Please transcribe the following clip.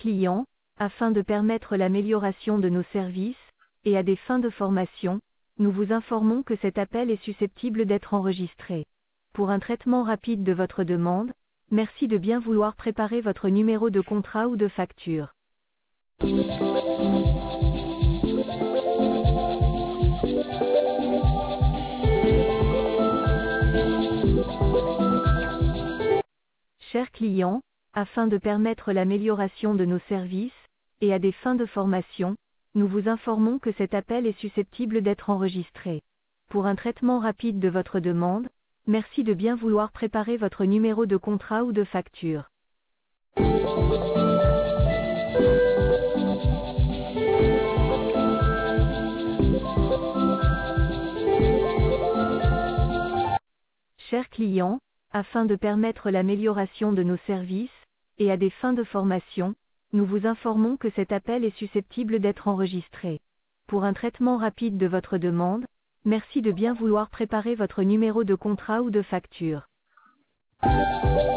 client, afin de permettre l'amélioration de nos services, et à des fins de formation, nous vous informons que cet appel est susceptible d'être enregistré. Pour un traitement rapide de votre demande, merci de bien vouloir préparer votre numéro de contrat ou de facture. Chers clients, afin de permettre l'amélioration de nos services, et à des fins de formation, nous vous informons que cet appel est susceptible d'être enregistré. Pour un traitement rapide de votre demande, merci de bien vouloir préparer votre numéro de contrat ou de facture. Chers clients, afin de permettre l'amélioration de nos services, et à des fins de formation, nous vous informons que cet appel est susceptible d'être enregistré. Pour un traitement rapide de votre demande, merci de bien vouloir préparer votre numéro de contrat ou de facture.